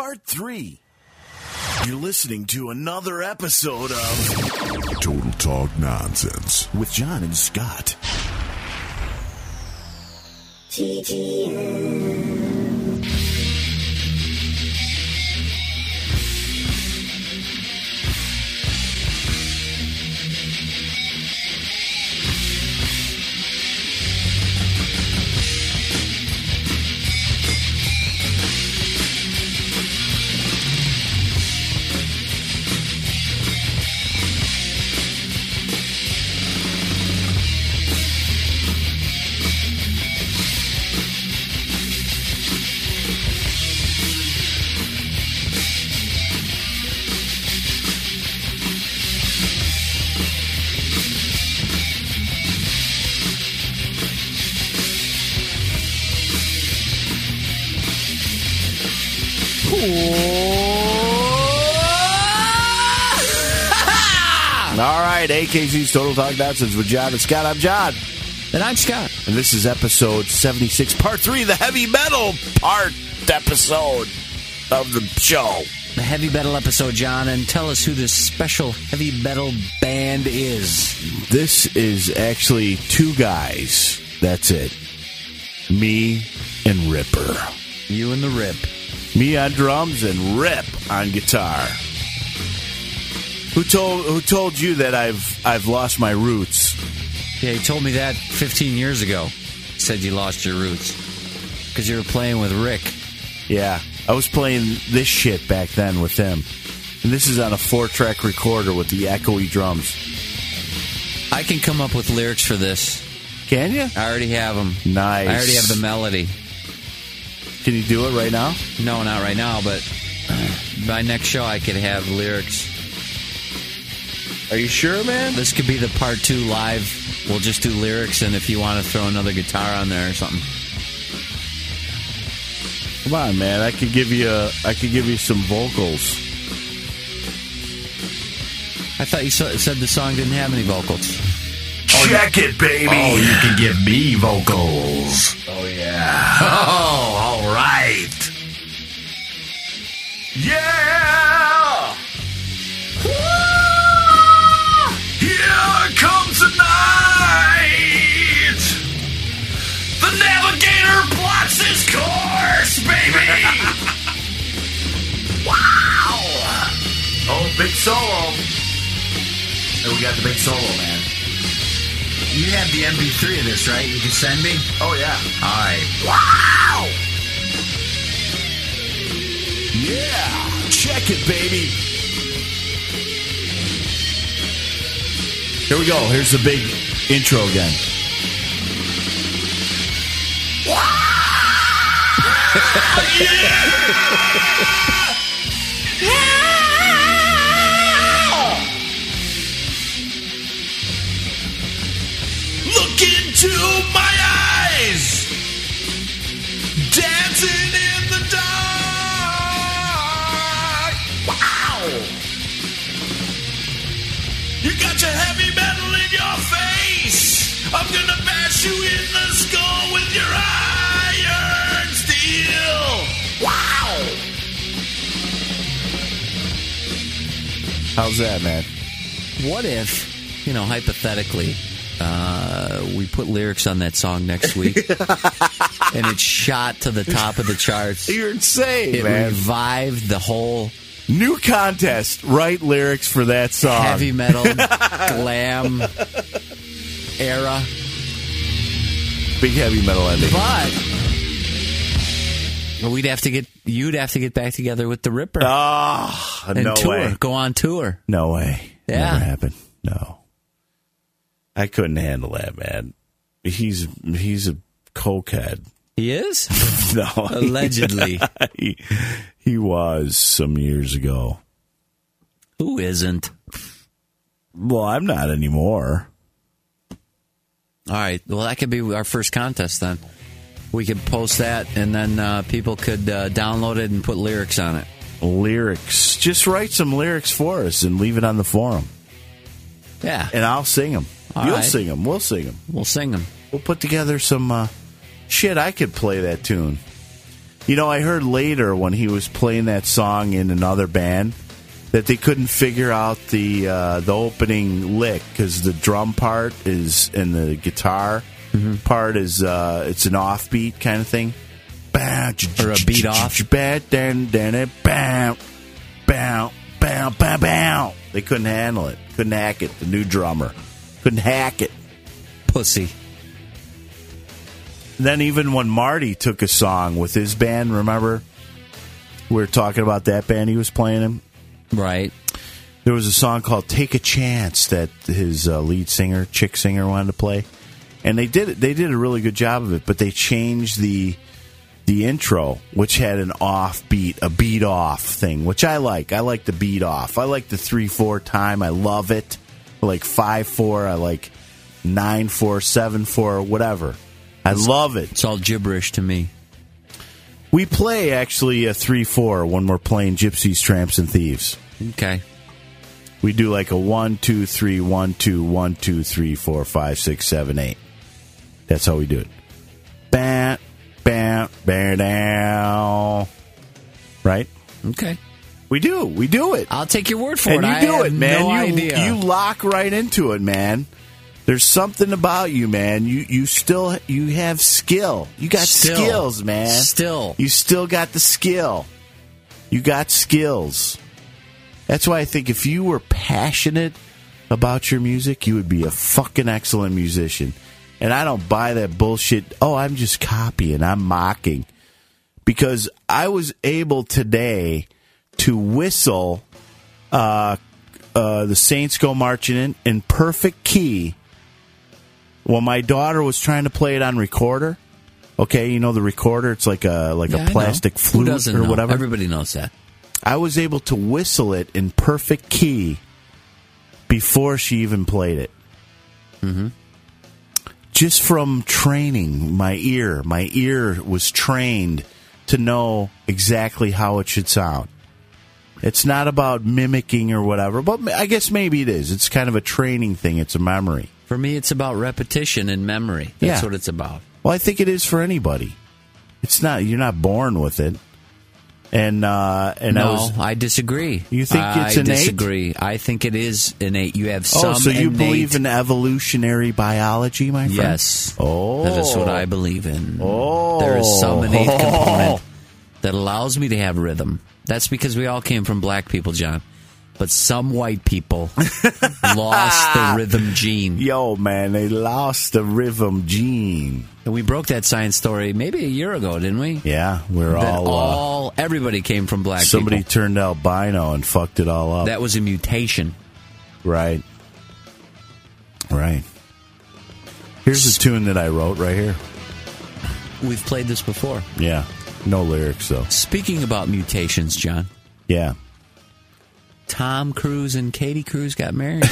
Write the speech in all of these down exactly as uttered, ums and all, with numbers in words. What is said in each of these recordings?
Part three. You're listening to another episode of Total Talk Nonsense with John and Scott. T T N. All right, A K Z's Total Talk Nonsense with John and Scott. I'm John. And I'm Scott. And this is episode seventy-six, part three, the heavy metal part episode of the show. The heavy metal episode, John, and tell us who this special heavy metal band is. This is actually two guys. That's it. Me and Ripper. You and the Rip. Me on drums and Rip on guitar. Who told Who told you that I've I've lost my roots? Yeah, he told me that fifteen years ago. He said you lost your roots because you were playing with Rick. Yeah, I was playing this shit back then with him. And this is on a four-track recorder with the echoey drums. I can come up with lyrics for this. Can you? I already have them. Nice. I already have the melody. Can you do it right now? No, not right now, but by next show I could have lyrics. Are you sure, man? This could be the part two live. We'll just do lyrics, and if you want to throw another guitar on there or something. Come on, man. I could give you a, I could give you some vocals. I thought you so- said the song didn't have any vocals. Check it, baby. Oh, you can give me vocals. Oh, yeah. Oh, all right. Yeah! Here comes the night! The navigator plots his course, baby! Wow! Oh, big solo. Oh, we got the big solo, man. You have the M P three of this, right? You can send me? Oh, yeah. All right. Wow! Yeah! Check it, baby! Here we go. Here's the big intro again. Look into my eyes, dancing in the dark. Wow! You got your heavy metal in your face. I'm gonna bash you in the skull with your iron steel. Wow! How's that, man? What if, you know, hypothetically, uh, we put lyrics on that song next week and it shot to the top of the charts? You're insane, It man. revived the whole New contest. Write lyrics for that song. heavy metal, glam era. Big heavy metal ending. But we'd have to get, you'd have to get back together with the Ripper. Oh, and no tour. way. Go on tour. No way. Yeah. Never happened. No. I couldn't handle that, man. He's he's a cokehead. He is? No. Allegedly. he, he was some years ago. Who isn't? Well, I'm not anymore. All right. Well, that could be our first contest then. We could post that, and then uh, people could uh, download it and put lyrics on it. Lyrics. Just write some lyrics for us and leave it on the forum. Yeah. And I'll sing them. All You'll right. sing them. We'll sing them. We'll sing them. We'll put together some... Uh, shit, I could play that tune. You know, I heard later when he was playing that song in another band that they couldn't figure out the uh, the opening lick because the drum part is and the guitar mm-hmm. part is uh, it's an offbeat kind of thing. Or a beat off. Then then it bow bow bow bow bow. They couldn't handle it. Couldn't hack it. The new drummer couldn't hack it. Pussy. Then even when Marty took a song with his band, remember we were talking about that band he was playing in. Right. There was a song called "Take a Chance" that his uh, lead singer, chick singer, wanted to play, and they did it. They did a really good job of it, but they changed the the intro, which had an off beat, a beat off thing, which I like. I like the beat off. I like the three four time. I love it. I like five four. I like nine four, seven four, whatever. I it's, love it. It's all gibberish to me. We play actually a three four when we're playing Gypsies, Tramps, and Thieves. Okay. We do like a one two three one two one two three four five six seven eight. That's how we do it. Bam, bam, bam, down. Right? Okay. We do. We do it. I'll take your word for and it. You I do have it, man. No you, idea. You lock right into it, man. There's something about you, man. You you still you have skill. You got still, skills, man. Still. You still got the skill. You got skills. That's why I think if you were passionate about your music, you would be a fucking excellent musician. And I don't buy that bullshit, oh, I'm just copying, I'm mocking. Because I was able today to whistle uh, uh, The Saints Go Marching In in perfect key when my daughter was trying to play it on recorder. Okay, you know the recorder? It's like a like yeah, a plastic flute Who doesn't or know? whatever. Everybody knows that. I was able to whistle it in perfect key before she even played it. Mm-hmm. Just from training my ear. My ear was trained to know exactly how it should sound. It's not about mimicking or whatever, but I guess maybe it is. It's kind of a training thing. It's a memory. For me, it's about repetition and memory. That's yeah. what it's about. Well, I think it is for anybody. It's not. You're not born with it. And uh, and no, I, was, I disagree. You think I it's innate? I disagree. I think it is innate. You have some Oh, so you innate... believe in evolutionary biology, my friend? Yes. Oh. That is what I believe in. Oh. There is some innate component that allows me to have rhythm. That's because we all came from black people, John. But some white people lost the rhythm gene. Yo, man, they lost the rhythm gene. And we broke that science story maybe a year ago, didn't we? Yeah, we're that all... all Uh, everybody came from black somebody people. Somebody turned albino and fucked it all up. That was a mutation. Right. Right. Here's a tune that I wrote right here. We've played this before. Yeah. No lyrics, though. Speaking about mutations, John. Yeah. Tom Cruise and Katie Cruise got married.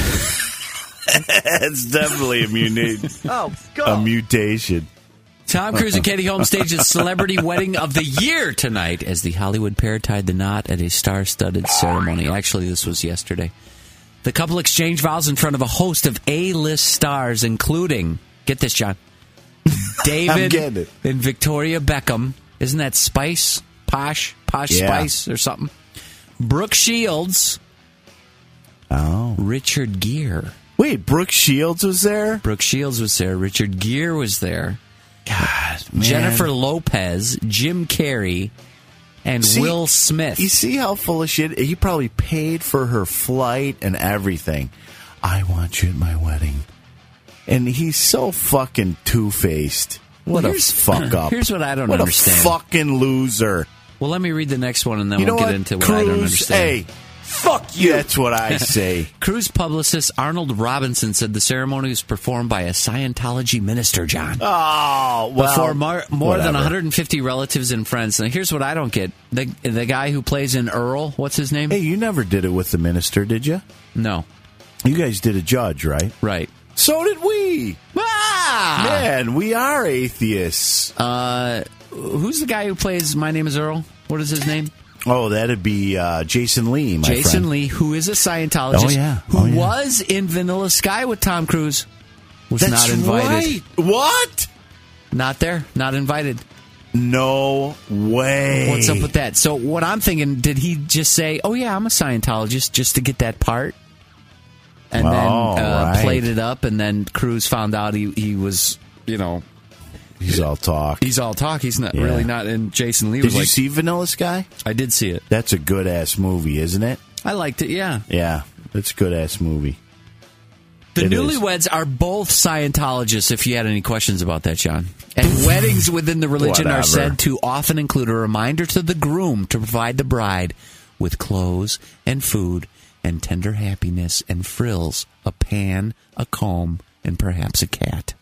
It's definitely a, muni- Oh, God. a mutation. Tom Cruise and Katie Holmes staged a celebrity wedding of the year tonight as the Hollywood pair tied the knot at a star-studded ceremony. Actually, this was yesterday. The couple exchanged vows in front of a host of A-list stars, including, get this, John, David and Victoria Beckham. Isn't that Spice? Posh? Posh Yeah. Spice or something? Brooke Shields. Oh. Richard Gere. Wait, Brooke Shields was there? Brooke Shields was there. Richard Gere was there. God, man. Jennifer Lopez, Jim Carrey, and See, Will Smith. You see how full of shit? He probably paid for her flight and everything. I want you at my wedding. And he's so fucking two-faced. What Well, a fuck up. Here's what I don't what understand. What a fucking loser. Well, let me read the next one, and then You we'll know get what? into what Cruise, I don't understand. Hey, fuck you. That's what I say. Cruise publicist Arnold Robinson said the ceremony was performed by a Scientology minister, John. Oh, well. Before mar- more whatever. than one hundred fifty relatives and friends. Now, here's what I don't get. The, the guy who plays in Earl, what's his name? Hey, you never did it with the minister, did you? No. You guys did a judge, right? Right. So did we. Ah! Man, we are atheists. Uh, who's the guy who plays My Name is Earl? What is his name? Oh, that'd be uh, Jason Lee, my Jason friend. Lee, who is a Scientologist, Oh, yeah. who Oh, yeah. was in Vanilla Sky with Tom Cruise, was That's not invited. right. What? Not there. Not invited. No way. What's up with that? So what I'm thinking, did he just say, "Oh yeah, I'm a Scientologist," just to get that part, and Oh, then uh, right. played it up, and then Cruz found out he he was, you know, He's all talk. he's all talk. He's not Yeah. really not. And Jason Lee Did was you like, see Vanilla Sky? I did see it. That's a good ass movie, isn't it? I liked it. Yeah. Yeah, it's a good ass movie. The It is. newlyweds are both Scientologists, if you had any questions about that, John. And weddings within the religion are Whatever. said to often include a reminder to the groom to provide the bride with clothes and food and tender happiness and frills, a pan, a comb, and perhaps a cat.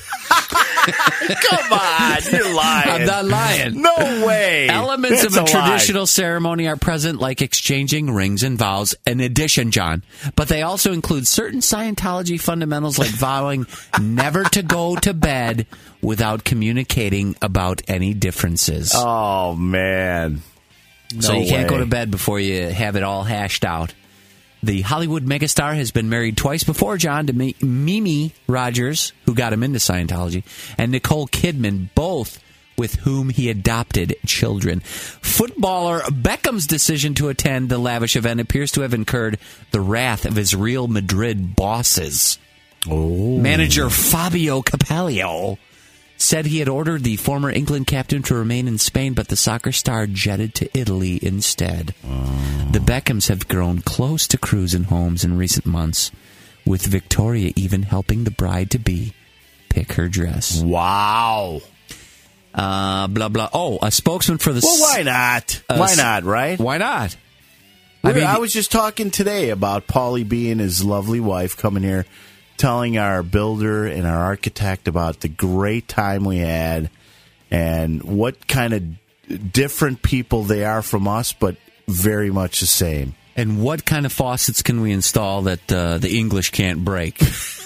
Come on, you're lying. I'm not lying. No way. Elements That's of a, a lie. traditional ceremony are present, like exchanging rings and vows, in addition, John. But they also include certain Scientology fundamentals, like vowing never to go to bed without communicating about any differences. Oh man. so No you can't way. go to bed before you have it all hashed out. The Hollywood megastar has been married twice before, John, to Mi- Mimi Rogers, who got him into Scientology, and Nicole Kidman, both with whom he adopted children. Footballer Beckham's decision to attend the lavish event appears to have incurred the wrath of his Real Madrid bosses. Oh. Manager Fabio Capello said he had ordered the former England captain to remain in Spain, but the soccer star jetted to Italy instead. The Beckhams have grown close to Cruz and Holmes in recent months, with Victoria even helping the bride-to-be pick her dress. Wow. Uh, blah, blah. Oh, a spokesman for the... Well, why not? Uh, why not, right? Why not? I, I mean, I was just talking today about Paulie B and his lovely wife coming here, telling our builder and our architect about the great time we had and what kind of different people they are from us, but very much the same. And what kind of faucets can we install that uh, the English can't break?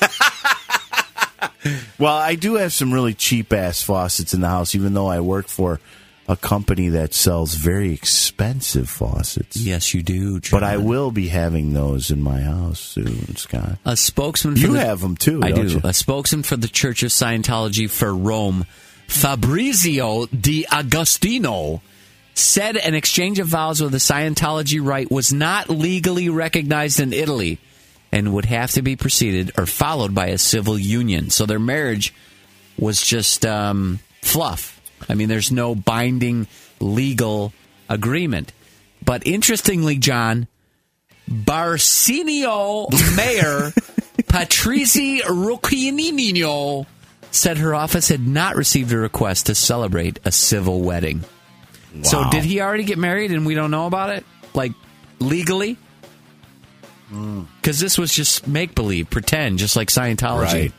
Well, I do have some really cheap-ass faucets in the house, even though I work for a company that sells very expensive faucets. Yes, you do, John. But I will be having those in my house soon, Scott. A spokesman for You the, have them, too, I don't do. you? A spokesman for the Church of Scientology for Rome, Fabrizio Di Agostino, said an exchange of vows with a Scientology rite was not legally recognized in Italy and would have to be preceded or followed by a civil union. So their marriage was just um, fluff. I mean, there's no binding legal agreement. But interestingly, John, Barcinio Mayor Patrici Ruccinino said her office had not received a request to celebrate a civil wedding. Wow. So did he already get married and we don't know about it? Like, legally? Because this was just make-believe, pretend, just like Scientology. Right.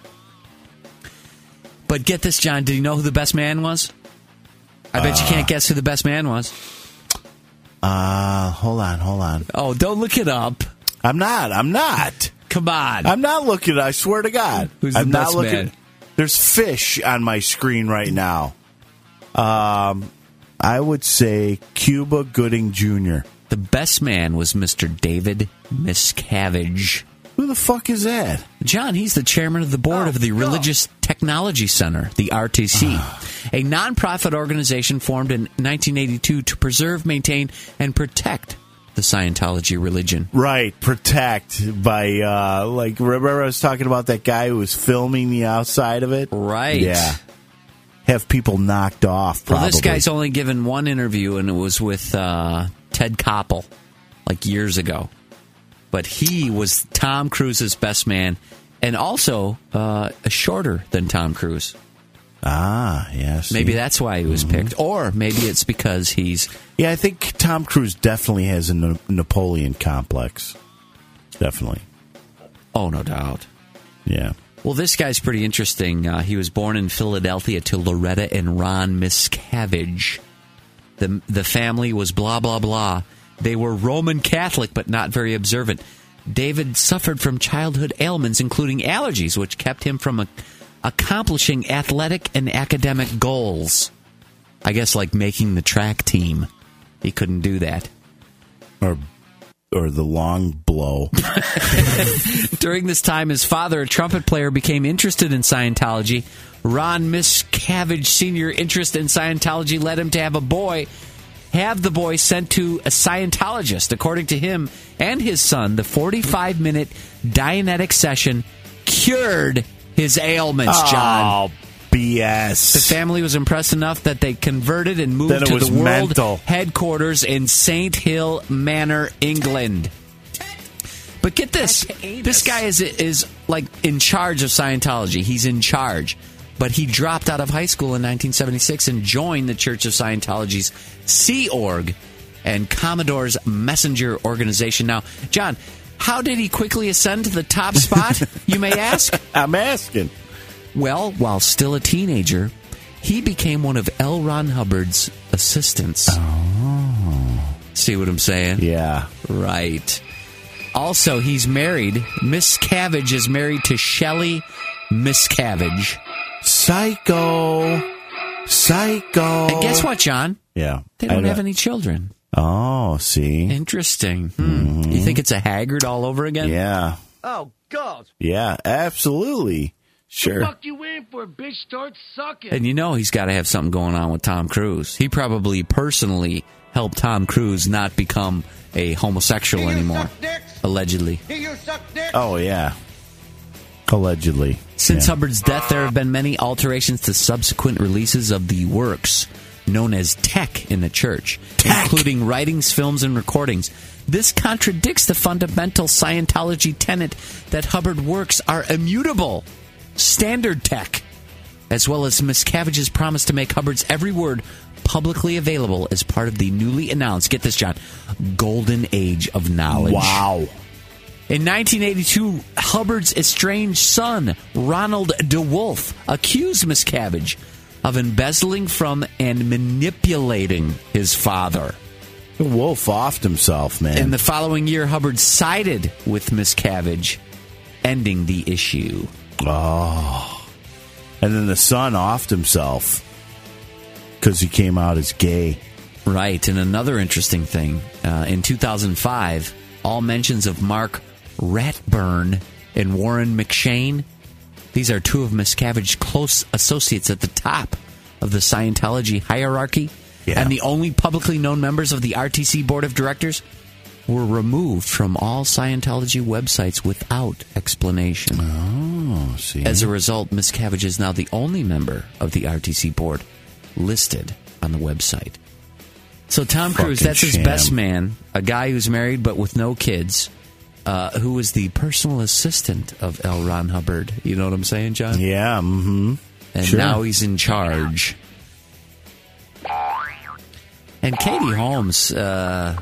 But get this, John, did you know who the best man was? I bet you can't guess who the best man was. Uh, hold on, hold on. Oh, don't look it up. I'm not. I'm not. Come on. I'm not looking. I swear to God. Who's the I'm best not looking. man? There's fish on my screen right now. Um, I would say Cuba Gooding Junior The best man was Mister David Miscavige. Who the fuck is that? John, he's the chairman of the board of the Religious Technology Center, the R T C, a nonprofit organization formed in nineteen eighty-two to preserve, maintain, and protect the Scientology religion. Right, protect by, uh, like, remember I was talking about that guy who was filming the outside of it? Right. Yeah. Have people knocked off, probably. Well, this guy's only given one interview, and it was with uh, Ted Koppel, like years ago. But he was Tom Cruise's best man, and also uh, shorter than Tom Cruise. Ah, yes. Maybe that's why he was picked. Or maybe it's because he's... Yeah, I think Tom Cruise definitely has a Na- Napoleon complex. Definitely. Oh, no doubt. Yeah. Well, this guy's pretty interesting. Uh, he was born in Philadelphia to Loretta and Ron Miscavige. The, the family was blah, blah, blah. They were Roman Catholic, but not very observant. David suffered from childhood ailments, including allergies, which kept him from a, accomplishing athletic and academic goals. I guess like making the track team. He couldn't do that. Or or the long blow. During this time, his father, a trumpet player, became interested in Scientology. Ron Miscavige Senior interest in Scientology led him to have a boy, have the boy sent to a Scientologist. According to him and his son, the forty-five minute Dianetic session cured his ailments, John. Oh, B S. The family was impressed enough that they converted and moved Then it to was the world mental. headquarters in Saint Hill Manor, England. But get this, this guy is is like in charge of Scientology. He's in charge. But he dropped out of high school in nineteen seventy-six and joined the Church of Scientology's Sea Org and Commodore's Messenger organization. Now, John, how did he quickly ascend to the top spot, you may ask? I'm asking. Well, while still a teenager, he became one of L. Ron Hubbard's assistants. Oh. See what I'm saying? Yeah. Right. Also, he's married. Miscavige is married to Shelley Miscavige. Psycho. Psycho. And guess what, John? Yeah. They I don't know. have any children. Oh, see? Interesting. Hmm. You think it's a Haggard all over again? Yeah. Oh, God. Yeah, absolutely. Sure. Fuck you in for a bitch starts sucking. And you know he's got to have something going on with Tom Cruise. He probably personally helped Tom Cruise not become a homosexual anymore. Allegedly. Oh, yeah. Allegedly. Since Yeah. Hubbard's death, there have been many alterations to subsequent releases of the works known as tech in the church, Tech. including writings, films, and recordings. This contradicts the fundamental Scientology tenet that Hubbard works are immutable, standard tech, as well as Miscavige's promise to make Hubbard's every word publicly available as part of the newly announced, get this, John, Golden Age of Knowledge. Wow. In nineteen eighty-two, Hubbard's estranged son, Ronald DeWolf, accused Miscavige of embezzling from and manipulating his father. Wolf offed himself, man. In the following year, Hubbard sided with Miscavige, ending the issue. Oh. And then the son offed himself because he came out as gay. Right, and another interesting thing, uh, in two thousand five, all mentions of Mark Ratburn and Warren McShane, these are two of Miscavige's close associates at the top of the Scientology hierarchy, Yeah. and the only publicly known members of the R T C board of directors, were removed from all Scientology websites without explanation. Oh, see. As a result, Miscavige is now the only member of the R T C board listed on the website. So Tom Cruise, Fucking that's his sham. best man, a guy who's married but with no kids, uh, who was the personal assistant of L. Ron Hubbard. You know what I'm saying, John? Yeah, mm-hmm. And Sure. now he's in charge. And Katie Holmes, uh,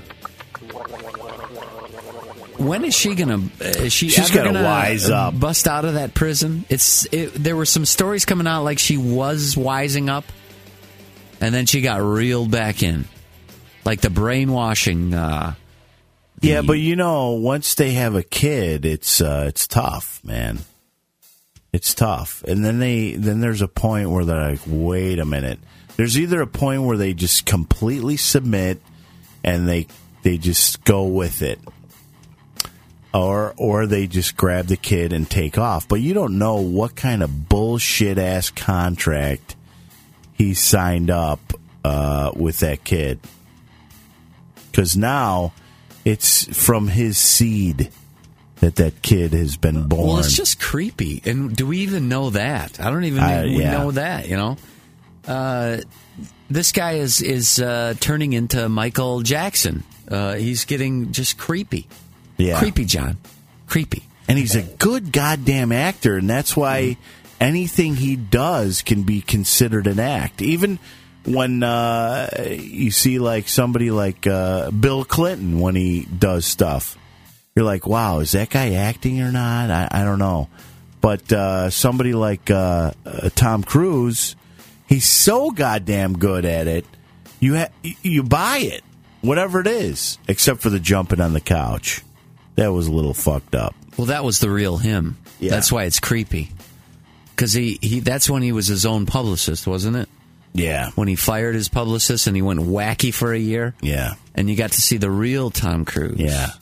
when is she gonna? Uh, is she She's ever gotta gonna wise uh, up. bust out of that prison? It's it, there were some stories coming out like she was wising up, and then she got reeled back in, like the brainwashing. Uh, the- Yeah, but you know, once they have a kid, it's uh, it's tough, man. It's tough, and then they then there's a point where they're like, wait a minute. There's either a point where they just completely submit and they they just go with it, or or they just grab the kid and take off. But you don't know what kind of bullshit ass contract he signed up uh, with that kid, because now it's from his seed that that kid has been born. Well, it's just creepy. And do we even know that? I don't even Uh, yeah. know that, you know? Uh, this guy is, is uh, turning into Michael Jackson. Uh, he's getting just creepy. Yeah. Creepy, John. Creepy. And he's a good goddamn actor, and that's why anything he does can be considered an act. Even when uh, you see like somebody like uh, Bill Clinton when he does stuff, you're like, wow, is that guy acting or not? I, I don't know. But uh, somebody like uh, uh, Tom Cruise, he's so goddamn good at it, you ha- you buy it, whatever it is, except for the jumping on the couch. That was a little fucked up. Well, that was the real him. Yeah. That's why it's creepy. Because he, he, that's when he was his own publicist, wasn't it? Yeah. When he fired his publicist and he went wacky for a year. Yeah. And you got to see the real Tom Cruise. Yeah.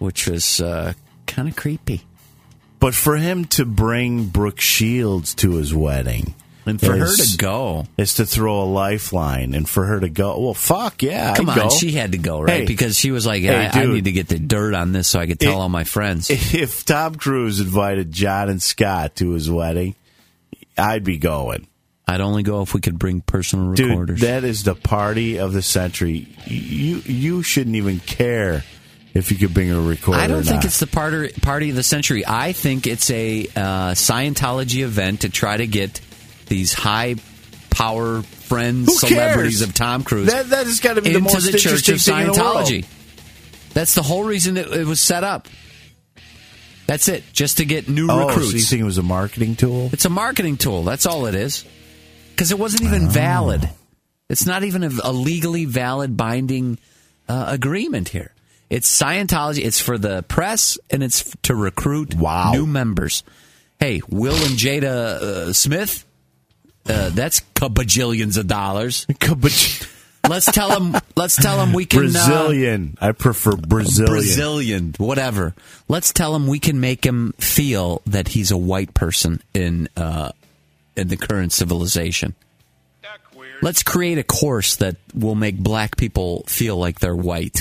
which was uh, kind of creepy. But for him to bring Brooke Shields to his wedding, and for is, her to go, is to throw a lifeline, and for her to go, well, fuck yeah, come I'd on, go. she had to go, right? Hey, because she was like, hey, I, I dude, need to get the dirt on this so I could tell it, all my friends. If Tom Cruise invited John and Scott to his wedding, I'd be going. I'd only go if we could bring personal Dude, recorders. that is the party of the century. You you shouldn't even care if you could bring a recorder. I don't or think not. it's the party party of the century. I think it's a uh, Scientology event to try to get these high power friends, Who celebrities cares? of Tom Cruise That that has got to be the into most the Church interesting of thing in the world. Scientology. That's the whole reason it, it was set up. That's it, just to get new Oh, recruits. so you think it was a marketing tool? It's a marketing tool. That's all it is. Because it wasn't even valid. It's not even a, a legally valid binding uh, agreement here. It's Scientology. It's for the press, and it's to recruit Wow. new members. Hey, Will and Jada uh, Smith, uh, that's bajillions of dollars. Let's tell them. Let's tell them we can. Brazilian. Uh, I prefer Brazilian. Brazilian, whatever. Let's tell him we can make him feel that he's a white person in uh, in the current civilization. Let's create a course that will make black people feel like they're white.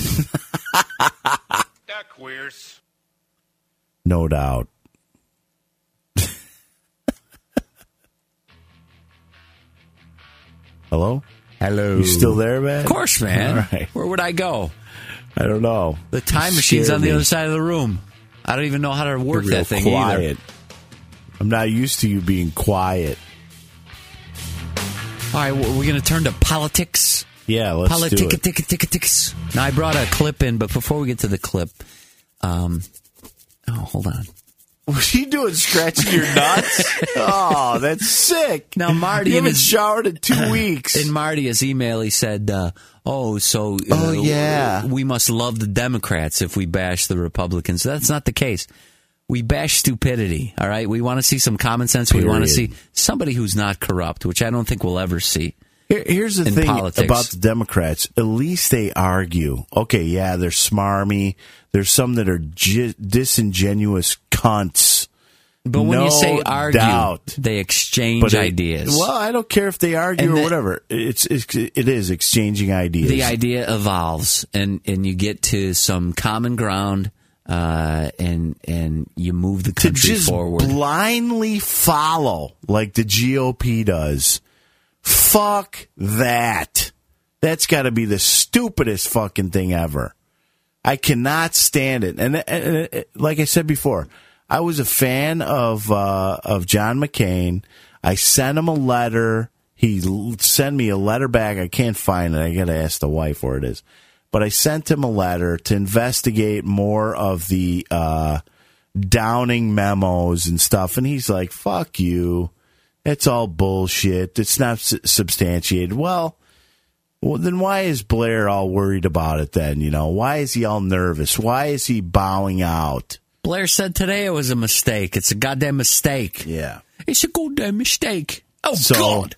That queers. No doubt. Hello? Hello. You still there, man? Of course, man. All right. Where would I go? I don't know. The time You machine's scared on the me. other side of the room. I don't even know how to work You're that real thing quiet. either. I'm not used to you being quiet. All right, we're going to turn to politics. Yeah, let's do it. Politics. Now, I brought a clip in, but before we get to the clip, um, oh, hold on. Was he doing scratching your nuts? Oh, that's sick. Now, Marty you in haven't his- showered in two weeks. In Marty's email, he said, uh, oh, so uh, Oh, yeah. we must love the Democrats if we bash the Republicans. That's not the case. We bash stupidity, all right? We want to see some common sense. We want to see Period. somebody who's not corrupt, which I don't think we'll ever see. Here- Here's the in thing politics. about the Democrats. At least they argue. Okay, yeah, they're smarmy. There's some that are gi- disingenuous cunts. But when No you say argue, doubt. they exchange But it- ideas. Well, I don't care if they argue And or the- whatever. It's, it's it is exchanging ideas. the idea evolves, and, and you get to some common ground, uh, and and you move the to country just forward. blindly follow like the G O P does. Fuck that. That's got to be the stupidest fucking thing ever. I cannot stand it. And, and, and like I said before, I was a fan of uh, of John McCain. I sent him a letter. He l- sent me a letter back. I can't find it. I got to ask the wife where it is. But I sent him a letter to investigate more of the uh, Downing memos and stuff. And he's like, fuck you. It's all bullshit. It's not s- substantiated. Well, well, then why is Blair all worried about it then? You know, why is he all nervous? Why is he bowing out? Blair said today it was a mistake. It's a goddamn mistake. Yeah. It's a goddamn mistake. Oh, So, God.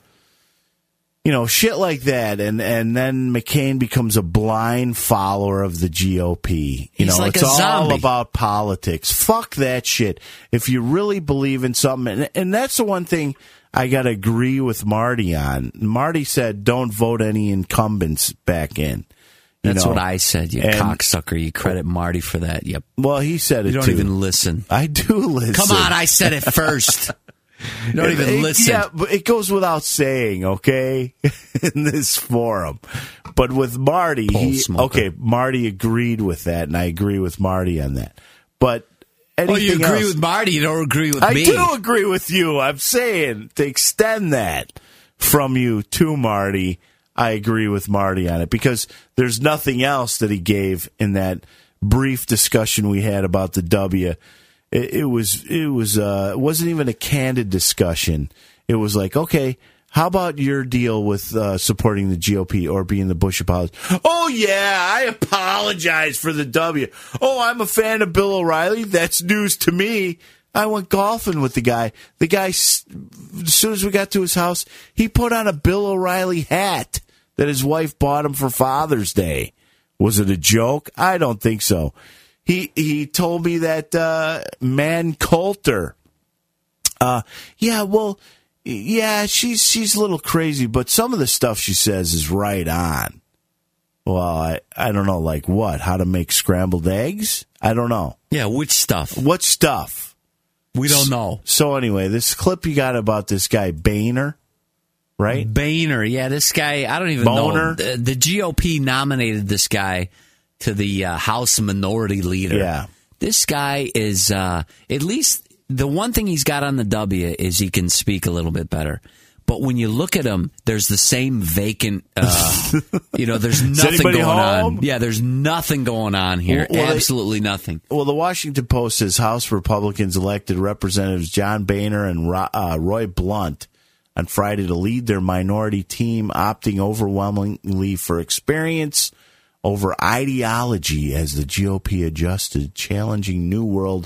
You know, shit like that. And, and then McCain becomes a blind follower of the G O P. You He's know, like it's a all zombie. about politics. Fuck that shit. If you really believe in something, and, and that's the one thing I got to agree with Marty on. Marty said, don't vote any incumbents back in. You That's know, what I said, you and- cocksucker. You credit Marty for that. Yep. Well, he said it You don't too. even listen. I do listen. Come on, I said it first. You don't even It- listen. Yeah, but it goes without saying, okay, in this forum. But with Marty, Pole he, smoker. okay, Marty agreed with that, and I agree with Marty on that. But anything Oh, you agree else, with Marty. You don't agree with I me. do agree with you. I'm saying to extend that from you to Marty, I agree with Marty on it because there's nothing else that he gave in that brief discussion we had about the W. It, it was it was uh, it wasn't even a candid discussion. It was like, okay, how about your deal with uh, supporting the G O P or being the Bush apologist? Oh yeah, I apologize for the W. Oh, I'm a fan of Bill O'Reilly. That's news to me. I went golfing with the guy. The guy, s- as soon as we got to his house, he put on a Bill O'Reilly hat that his wife bought him for Father's Day. Was it a joke? I don't think so. he he told me that uh, Man Coulter. Uh, yeah, well, yeah, she's she's a little crazy, but some of the stuff she says is right on. Well, I, I don't know, like what? How to make scrambled eggs? I don't know. Yeah, which stuff? What stuff? We don't know. So anyway, this clip you got about this guy Boehner, right? Boehner, yeah, this guy, I don't even Boner? know. The, the G O P nominated this guy to the uh, House Minority Leader. Yeah. This guy is, uh, at least, the one thing he's got on the W is he can speak a little bit better. But when you look at him, there's the same vacant, uh, you know, there's nothing going home? on. Yeah, there's nothing going on here. Well, well, Absolutely they, nothing. Well, the Washington Post says House Republicans elected Representatives John Boehner and Ro- uh, Roy Blunt on Friday to lead their minority team, opting overwhelmingly for experience over ideology as the G O P adjusted, challenging New World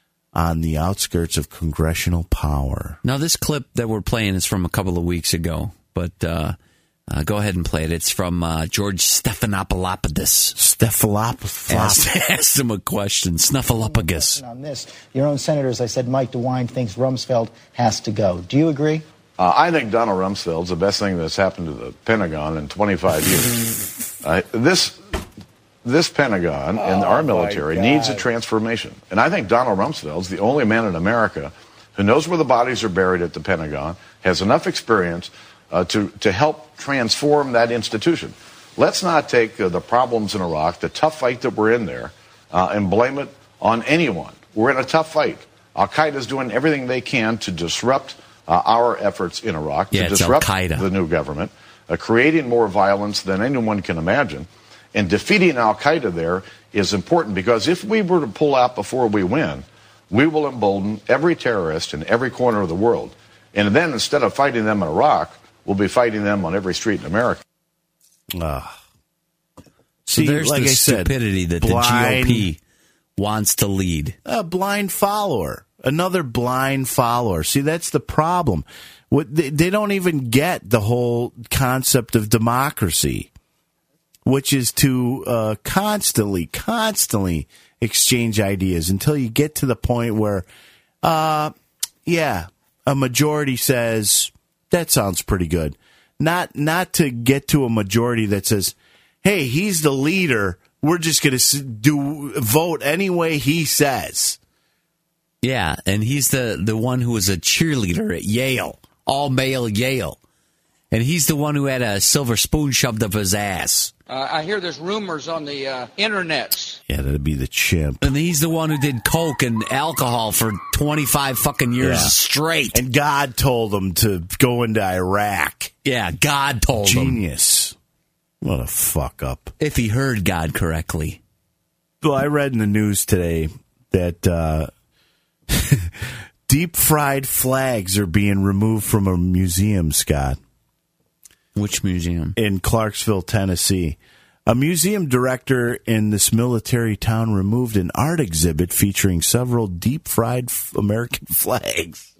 on the outskirts of congressional power. Now, this clip that we're playing is from a couple of weeks ago, but uh, uh, go ahead and play it. It's from uh, George Stephanopoulos. Stephanopoulos. Asked, asked him a question. Snuffleupagus. On this, your own senators, I said Mike DeWine thinks Rumsfeld has to go. Do you agree? Uh, I think Donald Rumsfeld's the best thing that's happened to the Pentagon in twenty-five years. uh, this this Pentagon and Oh, our military my needs a God. transformation. And I think Donald Rumsfeld's the only man in America who knows where the bodies are buried at the Pentagon, has enough experience uh, to, to help transform that institution. Let's not take uh, the problems in Iraq, the tough fight that we're in there, uh, and blame it on anyone. We're in a tough fight. Al-Qaeda is doing everything they can to disrupt uh, our efforts in Iraq, Yeah, to it's disrupt Al-Qaeda. the new government, uh, creating more violence than anyone can imagine. And defeating Al-Qaeda there is important because if we were to pull out before we win, we will embolden every terrorist in every corner of the world. And then instead of fighting them in Iraq, we'll be fighting them on every street in America. Uh, So see, there's like the I said, stupidity that blind, the G O P wants to lead. A blind follower. Another blind follower. See, that's the problem. What they, they don't even get the whole concept of democracy, which is to uh, constantly, constantly exchange ideas until you get to the point where, uh, yeah, a majority says, that sounds pretty good. Not not to get to a majority that says, hey, he's the leader, we're just going to do vote any way he says. Yeah, and he's the, the one who was a cheerleader at Yale, all-male Yale. And he's the one who had a silver spoon shoved up his ass. Uh, I hear there's rumors on the uh, internets. Yeah, that'd be the chimp. And he's the one who did coke and alcohol for twenty-five fucking years Yeah. straight. And God told him to go into Iraq. Yeah, God told him. Genius. What a fuck up. If he heard God correctly. Well, I read in the news today that uh, deep fried flags are being removed from a museum, Scott. Which museum? In Clarksville, Tennessee. A museum director in this military town removed an art exhibit featuring several deep-fried f- American flags.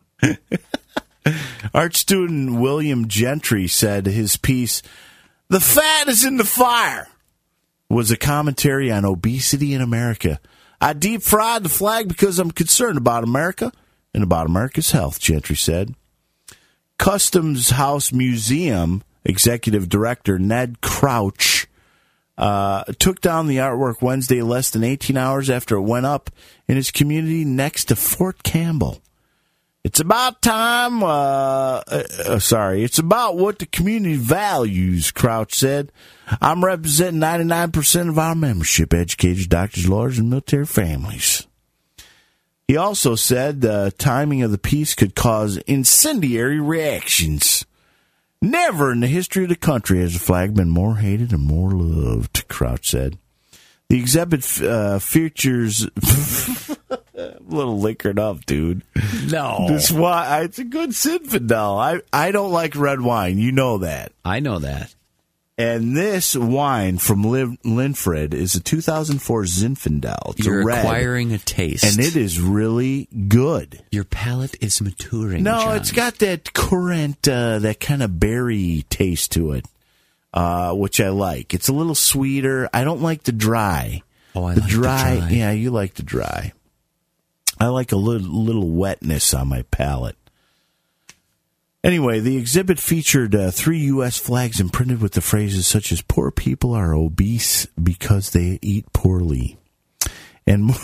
Art student William Gentry said his piece, "The Fat is in the Fire," was a commentary on obesity in America. I deep-fried the flag because I'm concerned about America and about America's health, Gentry said. Customs House Museum executive director Ned Crouch uh, took down the artwork Wednesday less than eighteen hours after it went up in his community next to Fort Campbell. It's about time, uh, uh, sorry, it's about what the community values, Crouch said. I'm representing ninety-nine percent of our membership, educators, doctors, lawyers, and military families. He also said the timing of the piece could cause incendiary reactions. Never in the history of the country has a flag been more hated and more loved, Crouch said. The exhibit uh, features... a little liquored up, dude. No. This wine, it's a good Zinfandel. I, I don't like red wine. You know that. I know that. And this wine from Lin- Linfred is a two thousand four Zinfandel. It's You're a red, acquiring a taste. and it is really good. Your palate is maturing, No, John. it's got that current, uh, that kind of berry taste to it, uh, which I like. It's a little sweeter. I don't like the dry. Oh, I the like dry, the dry. Yeah, you like the dry. I like a little, little wetness on my palate. Anyway, the exhibit featured uh, three U S flags imprinted with the phrases such as "Poor people are obese because they eat poorly," and more.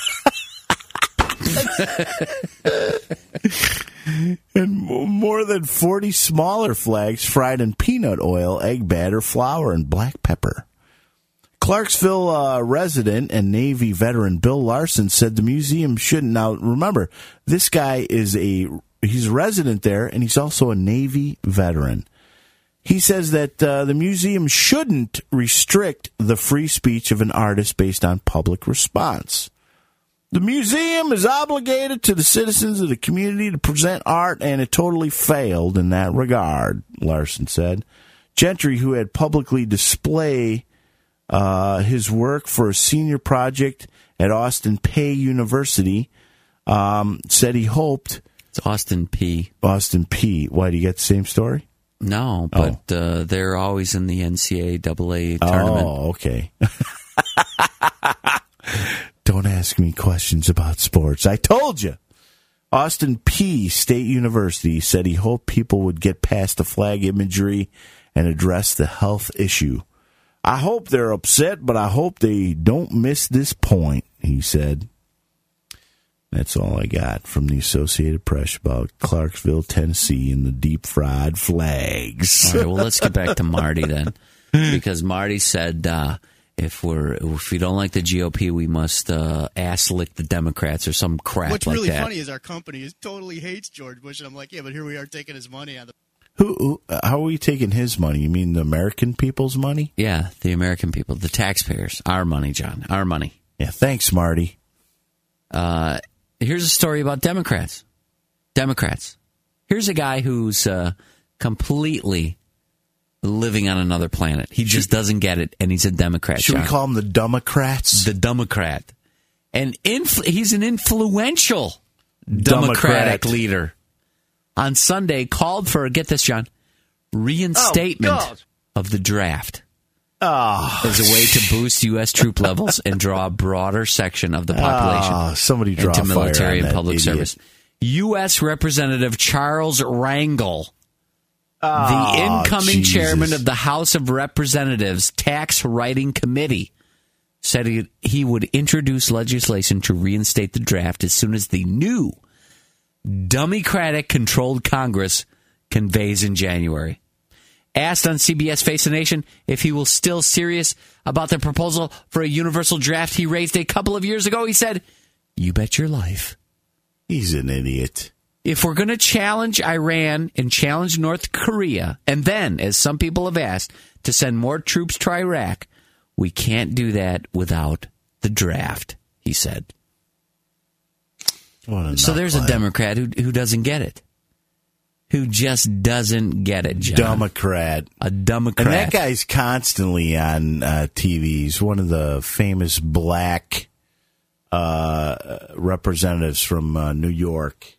And more than forty smaller flags fried in peanut oil, egg batter, flour, and black pepper. Clarksville uh, resident and Navy veteran Bill Larson said the museum shouldn't. Now, remember, this guy is a he's a resident there, and he's also a Navy veteran. He says that uh, the museum shouldn't restrict the free speech of an artist based on public response. The museum is obligated to the citizens of the community to present art, and it totally failed in that regard, Larson said. Gentry, who had publicly displayed uh, his work for a senior project at Austin Peay University, um, said he hoped... It's Austin Peay. Austin Peay. Why, do you get the same story? No, but oh. uh, they're always in the N C double A tournament. Oh, okay. Don't ask me questions about sports. I told you. Austin Peay State University said he hoped people would get past the flag imagery and address the health issue. I hope they're upset, but I hope they don't miss this point, he said. That's all I got from the Associated Press about Clarksville, Tennessee, and the deep-fried flags. All right, well, let's get back to Marty then, because Marty said... Uh, If we're if we don't like the G O P, we must uh, ass lick the Democrats or some crap What's like really that. funny is our company is totally hates George Bush, and I'm like, yeah, but here we are taking his money on the. Who? who how are we taking his money? You mean the American people's money? Yeah, the American people, the taxpayers, our money, John, our money. Yeah, thanks, Marty. Uh, here's a story about Democrats. Democrats. Here's a guy who's uh, completely. living on another planet. He just doesn't get it, and he's a Democrat. Should John. we call him the Democrats? The Democrat. And influ- he's an influential Democratic Democrat. leader. On Sunday, called for, get this, John, reinstatement oh, of the draft. Oh, as a way to boost U S troop levels and draw a broader section of the population oh, somebody draw into military fire on and public that idiot. service. U S Representative Charles Rangel, Oh, the incoming Jesus. chairman of the House of Representatives Tax Writing Committee, said he, he would introduce legislation to reinstate the draft as soon as the new Democratic-controlled Congress convenes in January. Asked on C B S Face the Nation if he was still serious about the proposal for a universal draft he raised a couple of years ago, he said, "You bet your life." He's an idiot. If we're going to challenge Iran and challenge North Korea, and then, as some people have asked, to send more troops to Iraq, we can't do that without the draft, he said. What a so there's a nutbag. Democrat who who doesn't get it. Who just doesn't get it, John. Democrat. A Democrat. And that guy's constantly on uh, T V. He's one of the famous black uh, representatives from uh, New York.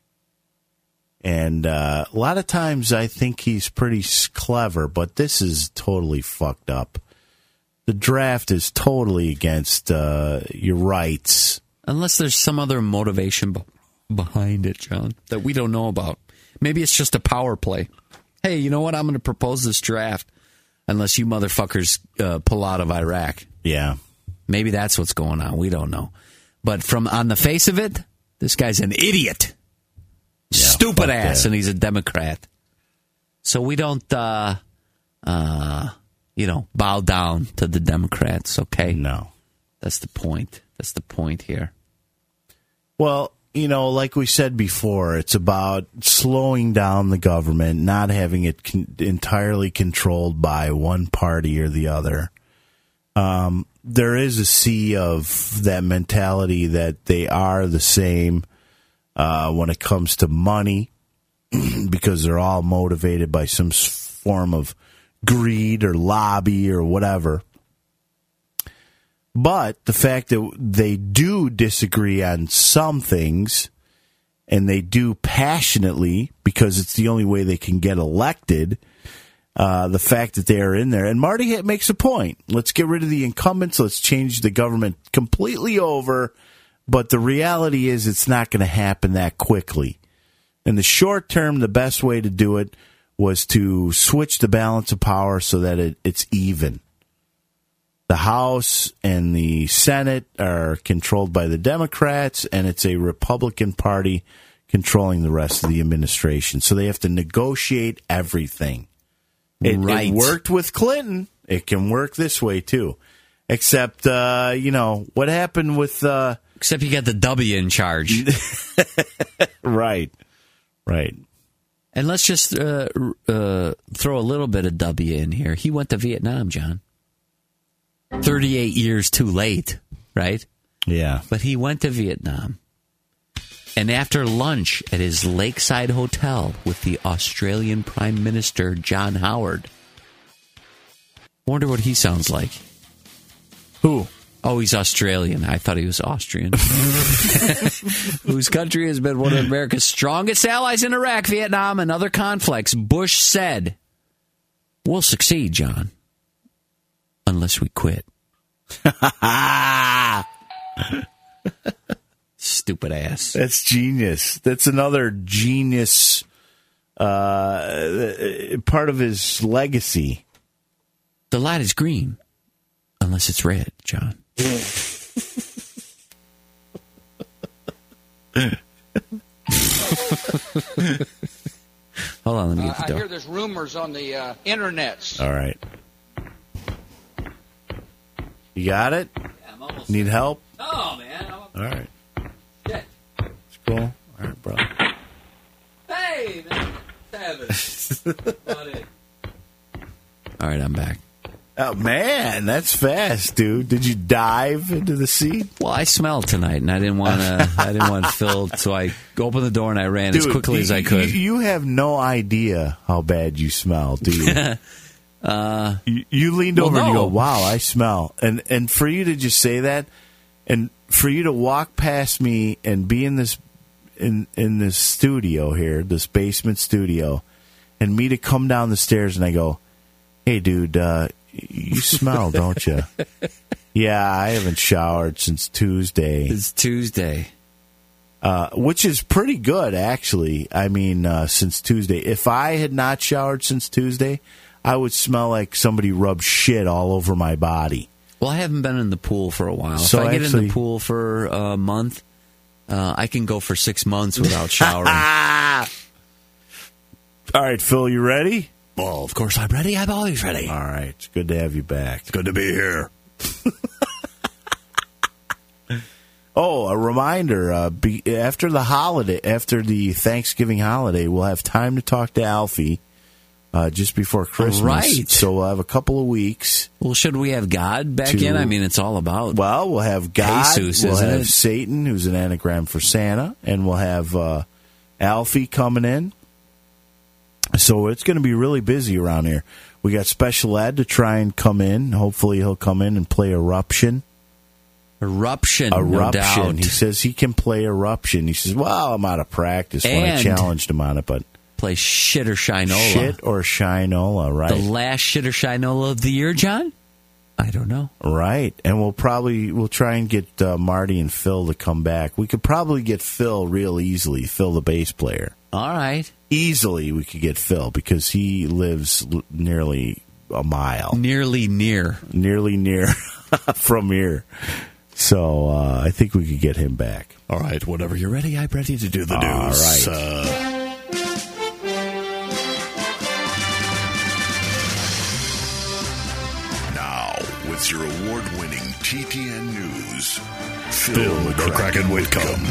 And uh, a lot of times I think he's pretty clever, but this is totally fucked up. The draft is totally against uh, your rights. Unless there's some other motivation b- behind it, John, that we don't know about. Maybe it's just a power play. Hey, you know what? I'm going to propose this draft unless you motherfuckers uh, pull out of Iraq. Yeah. Maybe that's what's going on. We don't know. But from on the face of it, this guy's an idiot. Yeah, Stupid ass, that. and he's a Democrat. So we don't, uh, uh, you know, bow down to the Democrats, okay? No. That's the point. That's the point here. Well, you know, like we said before, it's about slowing down the government, not having it con- entirely controlled by one party or the other. Um, there is a sea of that mentality that they are the same uh, when it comes to money, because they're all motivated by some form of greed or lobby or whatever. But the fact that they do disagree on some things, and they do passionately because it's the only way they can get elected, uh, the fact that they are in there. And Marty makes a point. Let's get rid of the incumbents. Let's change the government completely over. But the reality is it's not going to happen that quickly. In the short term, the best way to do it was to switch the balance of power so that it, it's even. The House and the Senate are controlled by the Democrats, and it's a Republican Party controlling the rest of the administration. So they have to negotiate everything. It, right. it worked with Clinton. It can work this way, too. Except, uh, you know, what happened with... Uh, Except you got the W in charge. Right. Right. And let's just uh, uh, throw a little bit of W in here. He went to Vietnam, John. thirty-eight years too late, right? Yeah. But he went to Vietnam. And after lunch at his lakeside hotel with the Australian Prime Minister, John Howard. Wonder what he sounds like. Who? Oh, he's Australian. I thought he was Austrian. Whose country has been one of America's strongest allies in Iraq, Vietnam, and other conflicts. Bush said, "We'll succeed, John, unless we quit." Stupid ass. That's genius. That's another genius uh, part of his legacy. The light is green, unless it's red, John. Hold on, let me get the Uh, I door. hear there's rumors on the uh, internets. All right. You got it? Yeah, I'm almost Need help? Oh, man. I'm... All right. Shit. It's cool. All right, bro. Hey, man. Seven. All right, I'm back. Oh, man, that's fast, dude. Did you dive into the sea? Well, I smelled tonight, and I didn't want to. I didn't want filled, so I opened the door and I ran Dude, as quickly you, as I could. You, you have no idea how bad you smell, do you? uh, you, you leaned well, over and you no. go, "Wow, I smell." And and for you to just say that, and for you to walk past me and be in this in in this studio here, this basement studio, and me to come down the stairs and I go, "Hey, dude, uh, you smell, don't you?" Yeah, I haven't showered since Tuesday. It's Tuesday. Uh, which is pretty good, actually. I mean, uh, since Tuesday. If I had not showered since Tuesday, I would smell like somebody rubbed shit all over my body. Well, I haven't been in the pool for a while. So if I get actually, in the pool for a month, uh, I can go for six months without showering. All right, Phil, you ready? Well, of course I'm ready. I'm always ready. All right, it's good to have you back. It's good to be here. Oh, a reminder, uh, be, after the holiday, after the Thanksgiving holiday, we'll have time to talk to Alfie uh, just before Christmas. Right. So we'll have a couple of weeks. Well, should we have God back to, in? I mean, it's all about Well, we'll have God, Jesus, we'll isn't have it? Satan, who's an anagram for Santa, and we'll have uh, Alfie coming in. So it's going to be really busy around here. We got Special Ed to try and come in. Hopefully he'll come in and play Eruption. Eruption, Eruption. no doubt. He says he can play Eruption. He says, well, I'm out of practice when I And challenged him on it, but play Shit or Shinola. Shit or Shinola, right. The last Shit or Shinola of the year, John? I don't know. Right. And we'll probably, we'll try and get uh, Marty and Phil to come back. We could probably get Phil real easily, Phil the bass player. All right. Easily we could get Phil because he lives l- nearly a mile. Nearly near. Nearly near from here. So uh, I think we could get him back. All right, whenever you're ready, I'm ready to do the All news. right. Uh, now, with your award-winning T T N News, Phil, Phil McCracken Whitcomb.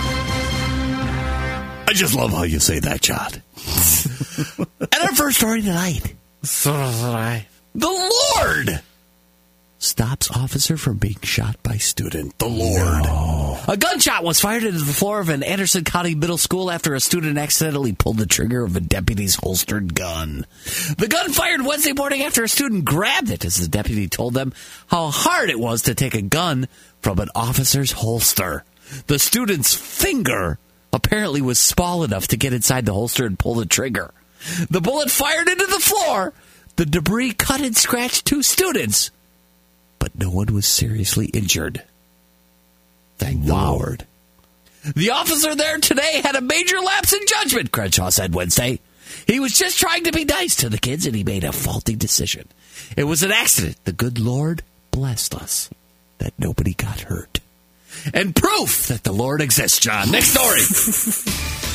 I just love how you say that, John. And our first story tonight. The Lord stops officer from being shot by student. The Lord. No. A gunshot was fired into the floor of an Anderson County middle school after a student accidentally pulled the trigger of a deputy's holstered gun. The gun fired Wednesday morning after a student grabbed it, as the deputy told them how hard it was to take a gun from an officer's holster. The student's finger apparently was small enough to get inside the holster and pull the trigger. The bullet fired into the floor, The debris cut and scratched two students, but no one was seriously injured. Thank the Lord. The officer there today had a major lapse in judgment, Crenshaw said Wednesday. He was just trying to be nice to the kids, and he made a faulty decision. It was an accident. The good Lord blessed us that nobody got hurt. And proof that the Lord exists, John. Next story.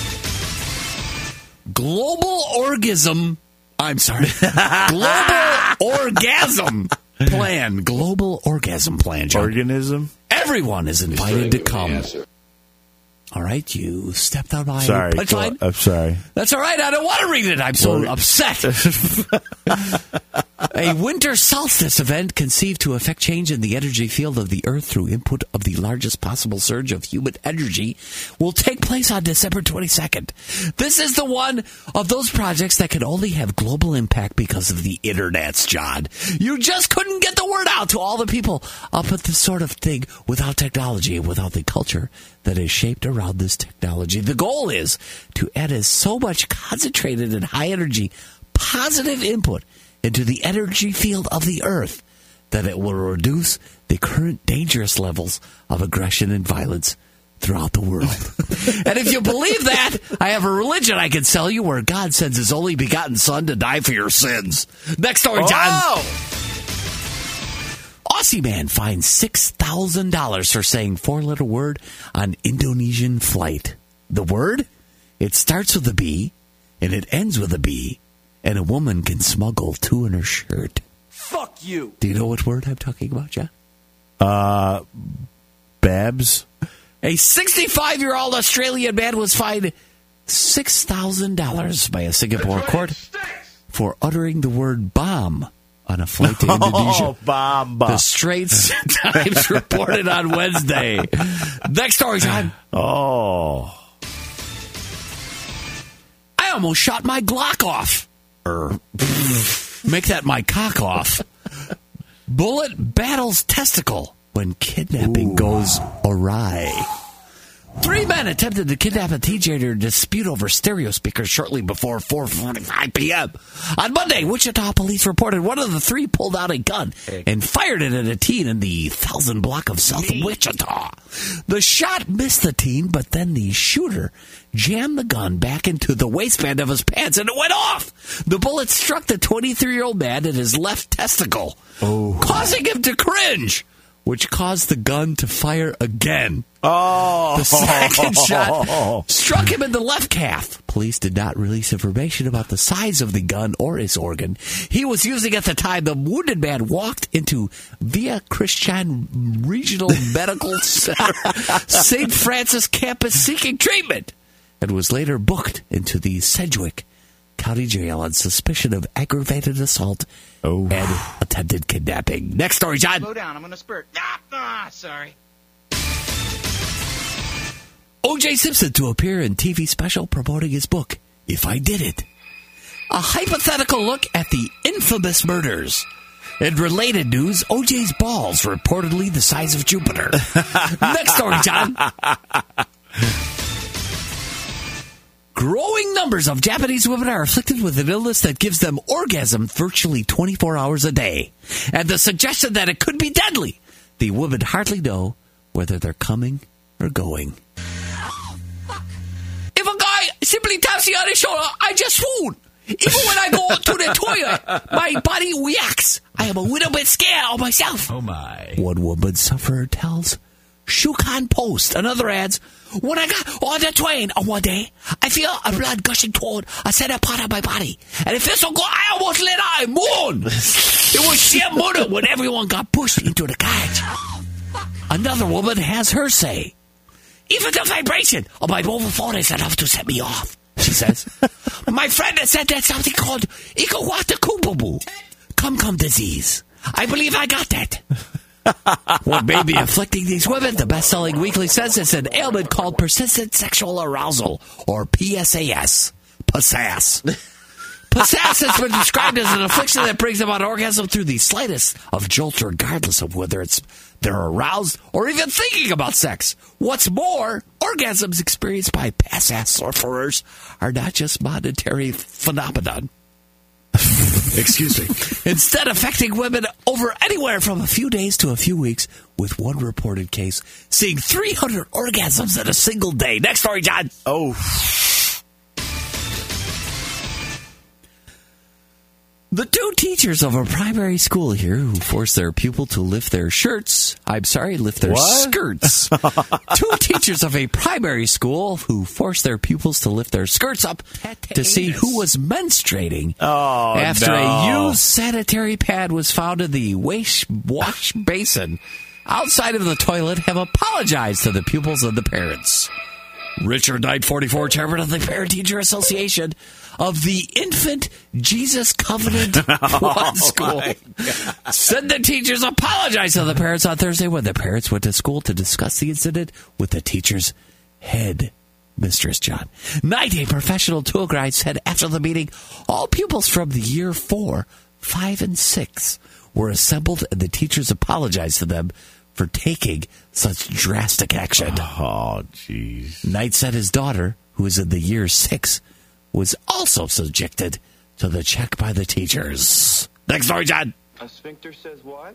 Global orgasm. I'm sorry. Global orgasm plan. Global orgasm plan, John. Organism? Everyone is invited to come. All right, you stepped on my sorry, punchline. I'm sorry. That's all right. I don't want to read it. I'm so Or- upset. A winter solstice event conceived to affect change in the energy field of the Earth through input of the largest possible surge of human energy will take place on December twenty-second. This is the one of those projects that can only have global impact because of the internets, John. You just couldn't get the word out to all the people up at this sort of thing without technology and without the culture that is shaped around this technology. The goal is to add as so much concentrated and high energy positive input into the energy field of the Earth that it will reduce the current dangerous levels of aggression and violence throughout the world. And if you believe that, I have a religion I can sell you where God sends his only begotten son to die for your sins. Next story, John. Oh! Aussie man finds six thousand dollars for saying four-letter word on Indonesian flight. The word? It starts with a B, and it ends with a B, and a woman can smuggle two in her shirt. Fuck you. Do you know what word I'm talking about, John? Uh, Babs? A sixty-five-year-old Australian man was fined six thousand dollars by a Singapore court for uttering the word bomb on a flight to Indonesia. Oh, bomb. The Straits Times reported on Wednesday. Next story, John. Oh. I almost shot my Glock off. Or make that my cock off. Bullet battles testicle when kidnapping Ooh. goes awry. Three men attempted to kidnap a teenager in dispute over stereo speakers shortly before four forty-five p.m. On Monday, Wichita police reported one of the three pulled out a gun and fired it at a teen in the Thousand block of South Wichita. The shot missed the teen, but then the shooter jammed the gun back into the waistband of his pants and it went off. The bullet struck the twenty-three-year-old man in his left testicle, oh. causing him to cringe, which caused the gun to fire again. Oh. The second shot struck him in the left calf. Police did not release information about the size of the gun or its organ he was using at the time. The wounded man walked into Via Christian Regional Medical Center, Saint Francis campus seeking treatment, and was later booked into the Sedgwick County Jail on suspicion of aggravated assault oh. and attempted kidnapping. Next story, John. Slow down, I'm going to spurt. Ah, ah, sorry. O J Simpson to appear in T V special promoting his book, If I Did It. A hypothetical look at the infamous murders. In related news, O J's balls reportedly the size of Jupiter. Next story, John. Growing numbers of Japanese women are afflicted with an illness that gives them orgasm virtually twenty-four hours a day. And the suggestion that it could be deadly. The women hardly know whether they're coming or going. If a guy simply taps me on his shoulder, I just swoon. Even when I go to the toilet, my body reacts. I am a little bit scared of myself. Oh, my. One woman sufferer tells Shukan Post. Another adds, when I got on the train on one day, I feel a blood gushing toward a center part of my body. And it feels so good, I almost let out a moan. It was sheer murder when everyone got pushed into the carriage. Another woman has her say, even the vibration of my mobile phone is enough to set me off, she says. My friend has said there's something called Ikawata Cum-cum disease. I believe I got that. What may be afflicting these women, the best-selling weekly says, is an ailment called persistent sexual arousal, or P S A S. P S A S. P S A S has been described as an affliction that brings about orgasm through the slightest of jolts, regardless of whether it's they're aroused or even thinking about sex. What's more, orgasms experienced by P S A S sufferers are not just monetary phenomenon. Excuse me. Instead affecting women over anywhere from a few days to a few weeks, with one reported case seeing three hundred orgasms in a single day. Next story, John. Oh. The two teachers of a primary school here who forced their pupil to lift their shirts, I'm sorry, lift their What? skirts. Two teachers of a primary school who forced their pupils to lift their skirts up to see who was menstruating Oh, after no. a used sanitary pad was found in the wash, wash basin outside of the toilet have apologized to the pupils and the parents. Richard Knight, forty-four, chairman of the Parent-Teacher Association of the Infant Jesus Covenant One School, said the teachers apologized to the parents on Thursday when the parents went to school to discuss the incident with the teacher's head mistress, John. Knight, a professional tour guide, said after the meeting, all pupils from the year four, five, and six were assembled, and the teachers apologized to them for taking such drastic action. Oh, jeez. Knight said his daughter, who is in the year six, was also subjected to the check by the teachers. Next story, John. A sphincter says what?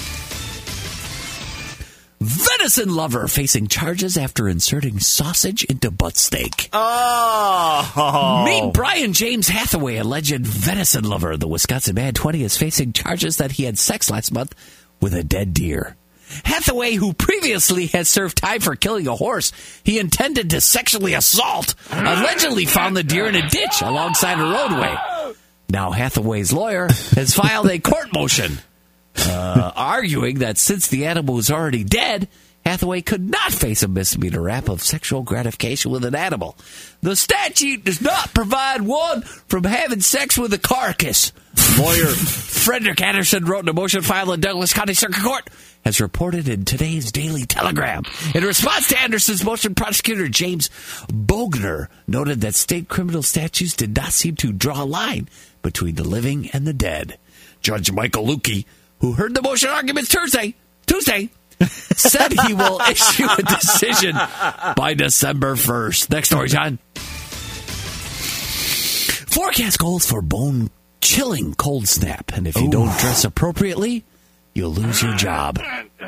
Venison lover facing charges after inserting sausage into butt steak. Oh. Meet Brian James Hathaway, alleged venison lover. The Wisconsin man, twenty, is facing charges that he had sex last month with a dead deer. Hathaway, who previously had served time for killing a horse he intended to sexually assault, allegedly found the deer in a ditch alongside a roadway. Now Hathaway's lawyer has filed a court motion uh, arguing that since the animal was already dead, Hathaway could not face a misdemeanor rap of sexual gratification with an animal. The statute does not provide one from having sex with a carcass. Lawyer Frederick Anderson wrote in a motion filed in Douglas County Circuit Court, as reported in today's Daily Telegram. In response to Anderson's motion, prosecutor James Bogner noted that state criminal statutes did not seem to draw a line between the living and the dead. Judge Michael Lukey, who heard the motion arguments Tuesday, Tuesday, said he will issue a decision by December first. Next story, John. Forecast calls for bone-chilling cold snap, and if you Ooh. don't dress appropriately, you'll lose your job.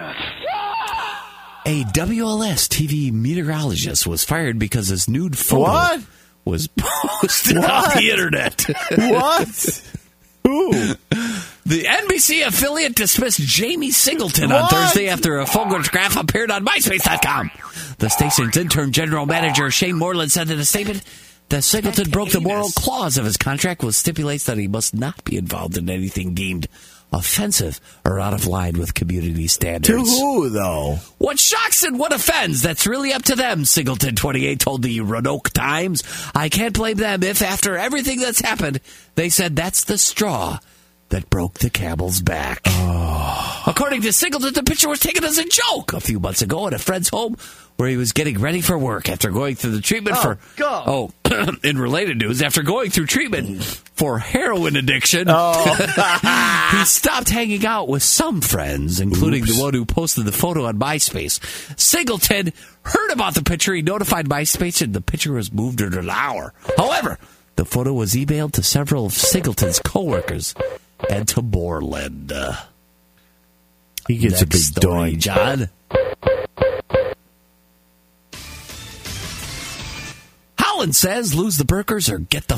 A W L S T V meteorologist was fired because his nude photo what? was posted what? on the internet. What? Who? The N B C affiliate dismissed Jamie Singleton what? on Thursday after a photograph appeared on MySpace dot com. The station's interim general manager, Shane Moreland, said in a statement that Singleton broke the moral clause of his contract, which stipulates that he must not be involved in anything deemed offensive or out of line with community standards. To who, though? What shocks and what offends, that's really up to them, Singleton, twenty-eight, told the Roanoke Times. I can't blame them if, after everything that's happened, they said that's the straw that broke the camel's back. Oh. According to Singleton, the picture was taken as a joke a few months ago at a friend's home where he was getting ready for work after going through the treatment oh, for... God. Oh, in related news, after going through treatment for heroin addiction, oh. he stopped hanging out with some friends, including Oops. the one who posted the photo on MySpace. Singleton heard about the picture. He notified MySpace, and the picture was moved in an hour. However, the photo was emailed to several of Singleton's coworkers and to Moreland. Uh, he gets a big story, doink. John. Holland says, lose the Burkers or get the...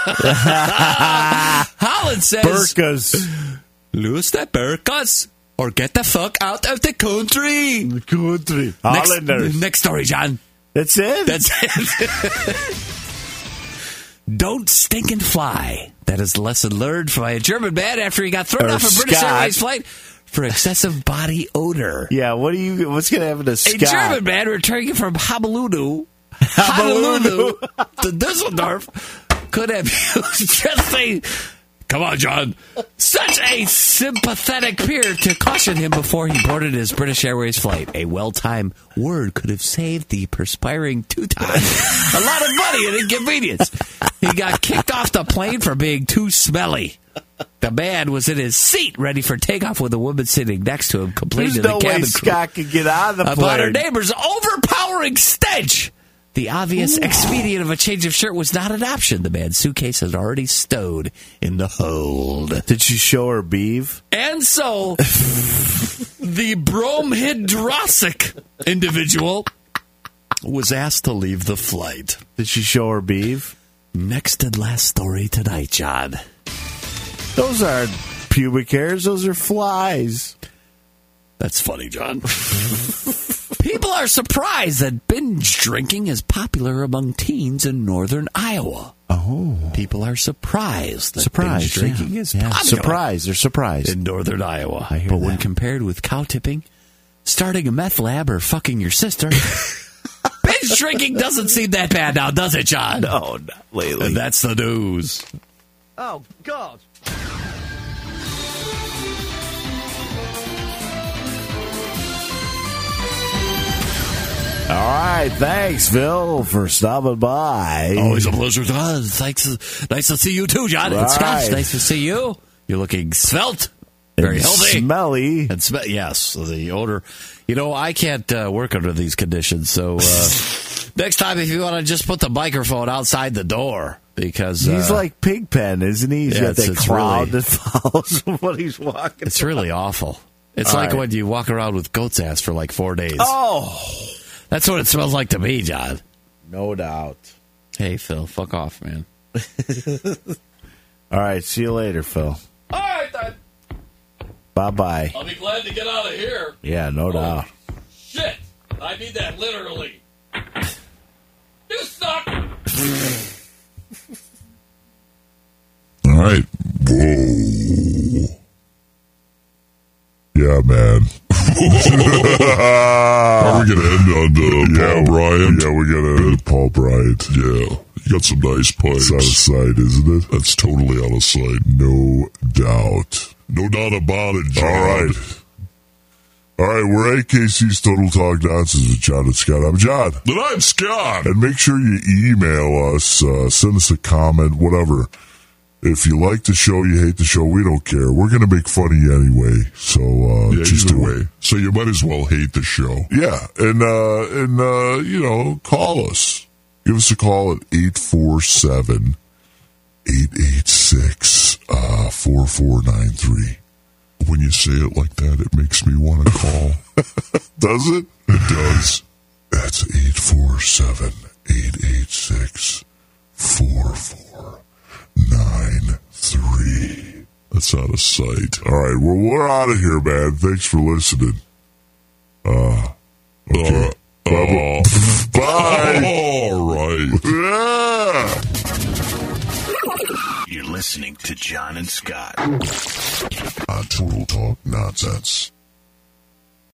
Holland says... Burkas. Lose the Burkas or get the fuck out of the country. The country. Next, Hollanders. Next story, John. That's it? That's it. Don't stink and fly. That is the lesson learned by a German man after he got thrown or off a British Scott. Airways flight for excessive body odor. Yeah, what do you? What's going to happen to Scott? A German man returning from Honolulu, Honolulu to Dusseldorf could have used just a, come on, John, such a sympathetic peer to caution him before he boarded his British Airways flight. A well-timed word could have saved the perspiring Teuton a lot of money and inconvenience. He got kicked off the plane for being too smelly. The man was in his seat, ready for takeoff, with a woman sitting next to him, complaining There's to no the cabin way crew Scott could get on the about plane. her neighbor's overpowering stench. The obvious expedient of a change of shirt was not an option. The man's suitcase had already stowed in the hold. Did she show her beeve? And so, the bromhydrosic individual was asked to leave the flight. Did she show her beeve? Next and last story tonight, John. Those aren't pubic hairs. Those are flies. That's funny, John. People are surprised that binge drinking is popular among teens in northern Iowa. Oh. People are surprised that surprised, binge drinking yeah. is yeah. popular. Surprised. They're surprised. In northern Iowa. I hear but that. when compared with cow tipping, starting a meth lab, or fucking your sister, binge drinking doesn't seem that bad now, does it, John? No, not lately. And that's the news. Oh, God. All right, thanks, Phil, for stopping by. Always a pleasure, John. Thanks. Nice to see you too, John. Right. And Scott, nice to see you. You're looking svelte, very and healthy, smelly, and sm- yes, the odor. You know, I can't uh, work under these conditions. So uh, next time, if you want to just put the microphone outside the door, because he's uh, like Pigpen, isn't he? He's yeah, got it's- that it's crowd really- that follows him when he's walking. it's really awful. It's All like right. when you walk around with goat's ass for like four days. Oh, That's what it smells like to me, John. no doubt. Hey, Phil, fuck off, man. All right, see you later, Phil. All right, then. Bye bye. I'll be glad to get out of here. Yeah, no doubt. Shit, I mean that literally. You suck. All right. Whoa. Yeah, man. Are we gonna end on uh, yeah, Paul Bryant? Yeah, we're gonna end Paul Bryant. Yeah, you got some nice pipes. It's out of sight, isn't it? That's totally out of sight. No doubt. No doubt about it, John. All right. All right, we're A K C's Total Talk Nonsense with John and Scott. I'm John. And I'm Scott. And make sure you email us, uh, send us a comment, whatever. If you like the show, you hate the show, we don't care. We're going to make fun of you anyway. So, uh, yeah, just either do way. it. So you might as well hate the show. Yeah. And, uh, and, uh, you know, call us. Give us a call at eight four seven, eight eight six, four four nine three. When you say it like that, it makes me want to call. Does it? It does. That's eight four seven, eight eight six, four four nine three. That's out of sight. All right, well, we're out of here, man. Thanks for listening. Uh, okay. Uh, Bye. uh, Bye. All right. Yeah. You're listening to John and Scott On Total Talk Nonsense.